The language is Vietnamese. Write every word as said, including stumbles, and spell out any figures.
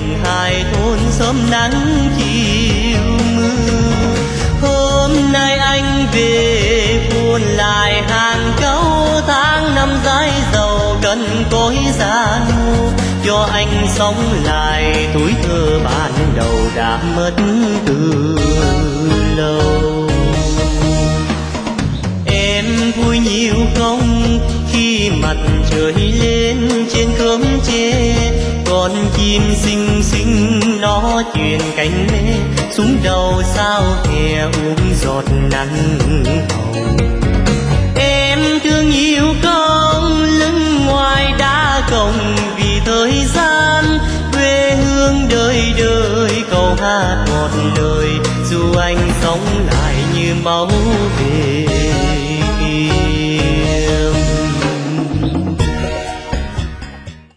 hai thôn sớm nắng chiều mưa. Hôm nay anh về buồn lại hàng câu tháng năm dài giàu cần cối gian cho anh sống lại tuổi thơ ban đầu đã mất từ lâu. Em vui nhiều không khi mặt trời lên trên khóm tre, con chim xinh xinh nó truyền cánh mê xuống đầu sao khe uống giọt nắng hồng. Em thương yêu con lưng ngoài đá cổng vì thời gian quê hương đời đời câu hát một lời dù anh sống lại như máu về.